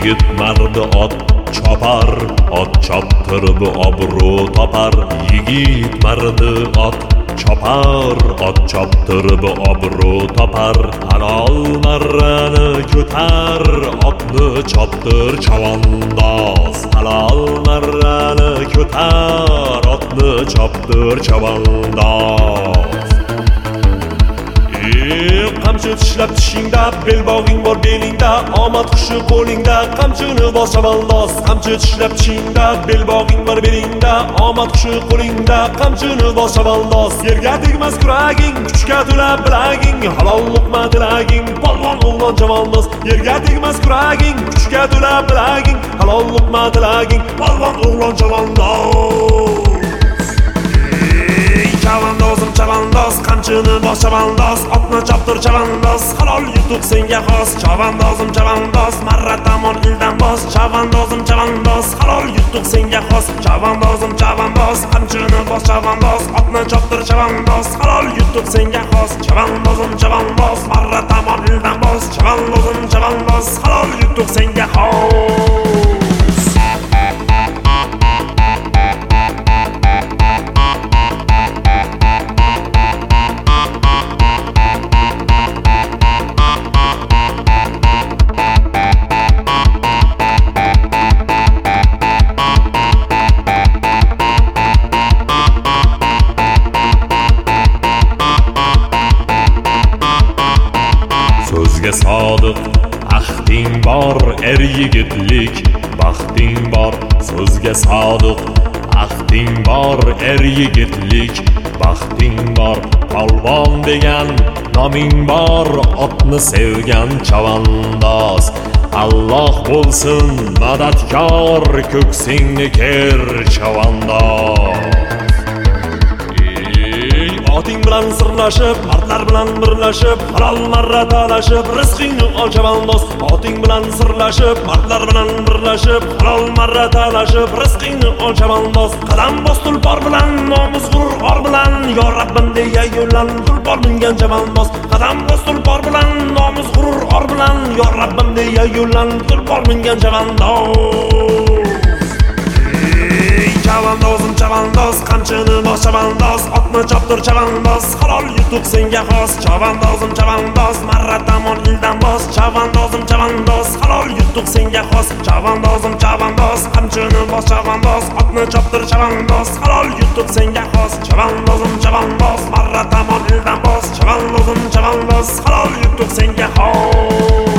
yigit mardi ot chopar, ot choptirib obro' topar. Yigit mardi ot chopar, ot choptirib obro' topar. Halol marrani ko'tar, otni choptir chavandoz. Halol marrani ko'tar, otni choptir chavandoz. Qamchi tishlab tishingda, belbog'ing bor belingda, omad qushi qo'lingda, qamchini bos chavandoz. Qamchi tishlab tishingda, belbog'ing bor belingda, omad qushi qo'lingda, qamchini bos chavandoz. Yerga tegmas kuraging, kuchga to'la bilaging, halol luqma tilaging, polvon o'g'lon chavandoz. Yerga tegmas kuraging, kuchga to'la bilaging, halol luqma tilaging, polvon o'g'lon chavandoz. Chavandozim chavandoz, qamchini bos chavandoz, otni choptir chavandoz, halol yutuq senga xos. Chavandozim chavandoz, marra tamon ildan bos. Chavandozim chavandoz, halol yutuq senga xos. Chavandozim chavandoz, qamchini bos chavandoz, otni choptir chavandoz, halol yutuq senga xos. Chavandozim chavandoz, marra tamon ildan bos. Chavandozim chavandoz, halol yutuq senga xos. So'zga sodiq ahding bor, er yigitlik baxting bor. So'zga sodiq ahding bor, er yigitlik baxting bor. Polvon degan noming bor, otni sevgan chavandoz. Alloh bo'lsin madadkor, ko'ksingni ker chavandoz. Oting bilan sirlashib, mardlar bilan birlashib, halol marra talashib, rizqingni ol chavandoz. Oting bilan sirlashib, mardlar bilan birlashib, halol marra talashib, rizqingni ol chavandoz. Qadam bos tulpor bilan, nomus g'urur or bilan, yo Rabbim deya yo'llan tulpor mingan chavandoz. Qadam bos tulpor bilan, nomus g'urur or bilan, yo Rabbim deya yo'llan tulpor mingan chavandoz. Chavandozim chavandoz, qamchini bos chavandoz, otni choptir chavandoz, halol yutuq senga xos. Chavandozim chavandoz, marra tamon ildan bos. Chavandozim chavandoz, halol yutuq senga xos. Chavandozim chavandoz, qamchini bos chavandoz, otni choptir chavandoz, halol yutuq senga xos. Chavandozim chavandoz, marra tamon ildan bos. Chavandozim chavandoz, halol yutuq senga xos.